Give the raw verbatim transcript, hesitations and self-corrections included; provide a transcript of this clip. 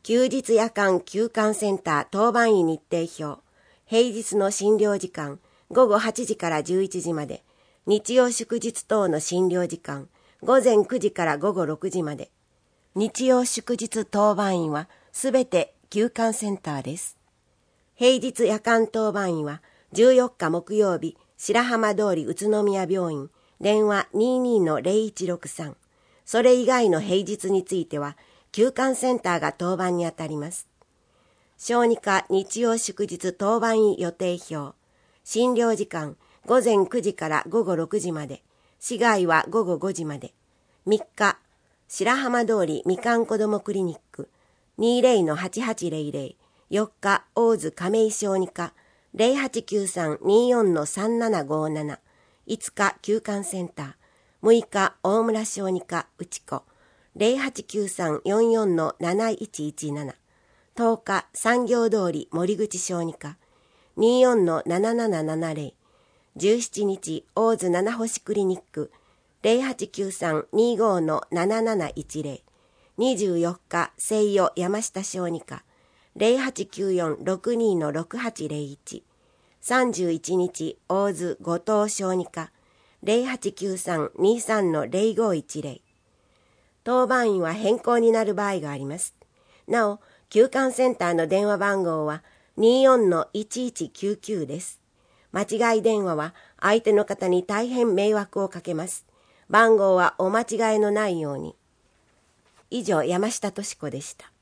休日夜間休館センター当番医日程表。平日の診療時間、ごごはちじからじゅういちじまで。日曜祝日等の診療時間、ごぜんくじからごごろくじまで。日曜祝日当番医はすべて休館センターです。平日夜間当番医はじゅうよっか木曜日、白浜通り宇都宮病院、電話 にじゅうにのゼロいちろくさん。それ以外の平日については、休館センターが当番にあたります。小児科日曜祝日当番医予定表。診療時間、ごぜんくじからごごろくじまで。市外はごごごじまで。みっか、白浜通りみかん子どもクリニック、にじゅうのはちはちゼロゼロ。よっか、大津亀井小児科、ゼロはちきゅうさんにじゅうよんのさんななごなな。いつか、休館センター。むいか、大村小児科、内子、ゼロはちきゅうさんよんよんのなないちいちなな。とおか、産業通り森口小児科、にじゅうよんのななななななゼロ。じゅうしちにち、大津七星クリニック、ゼロはちきゅうさんにじゅうごのなななないちゼロ。にじゅうよっか、西予山下小児科、ゼロはちきゅうよんろくにのろくはちゼロいち。さんじゅういちにち、大津後藤小児科、ゼロはちきゅうさんにじゅうさんのゼロごいちゼロ。当番医は変更になる場合があります。なお、休館センターの電話番号はにじゅうよんのいちいちきゅうきゅうです。間違い電話は相手の方に大変迷惑をかけます。番号はお間違いのないように。以上、山下敏子でした。